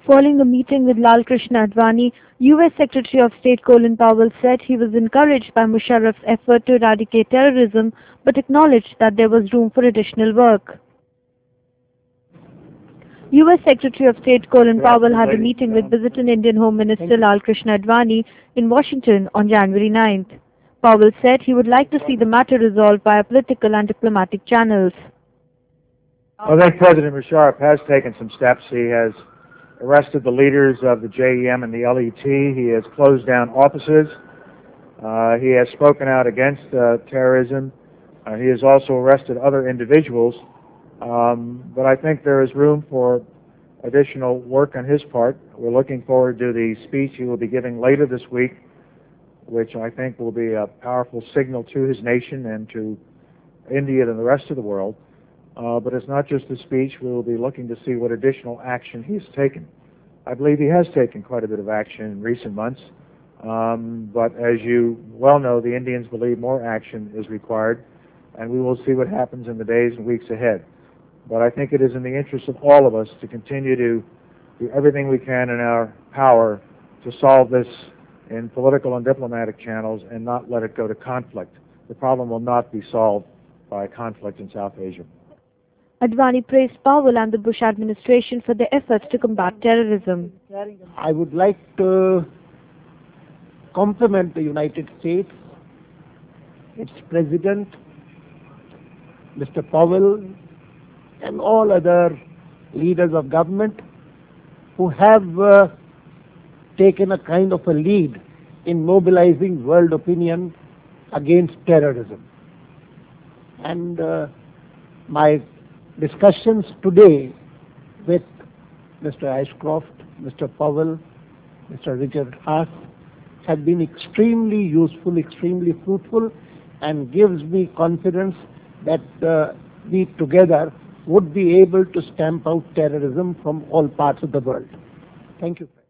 Following a meeting with Lal Krishna Advani, U.S. Secretary of State Colin Powell said he was encouraged by Musharraf's effort to eradicate terrorism, but acknowledged that there was room for additional work. U.S. Secretary of State Colin Powell had a meeting with visiting Indian Home Minister Lal Krishna Advani in Washington on January 9th. Powell said he would like to see the matter resolved via political and diplomatic channels. I think President Musharraf has taken some steps. He has arrested the leaders of the JEM and the LET. He has closed down offices. He has spoken out against terrorism. He has also arrested other individuals. But I think there is room for additional work on his part. We're looking forward to the speech he will be giving later this week, which I think will be a powerful signal to his nation and to India and the rest of the world. But it's not just a speech. We will be looking to see what additional action he's taken. I believe he has taken quite a bit of action in recent months. But as you well know, the Indians believe more action is required, and we will see what happens in the days and weeks ahead. But I think it is in the interest of all of us to continue to do everything we can in our power to solve this in political and diplomatic channels and not let it go to conflict. The problem will not be solved by conflict in South Asia. Advani praised Powell and the Bush administration for their efforts to combat terrorism. I would like to compliment the United States, its President, Mr. Powell, and all other leaders of government who have taken a kind of a lead in mobilizing world opinion against terrorism. And my discussions today with Mr. Ashcroft, Mr. Powell, Mr. Richard Haass have been extremely useful, extremely fruitful, and gives me confidence that we together would be able to stamp out terrorism from all parts of the world. Thank you.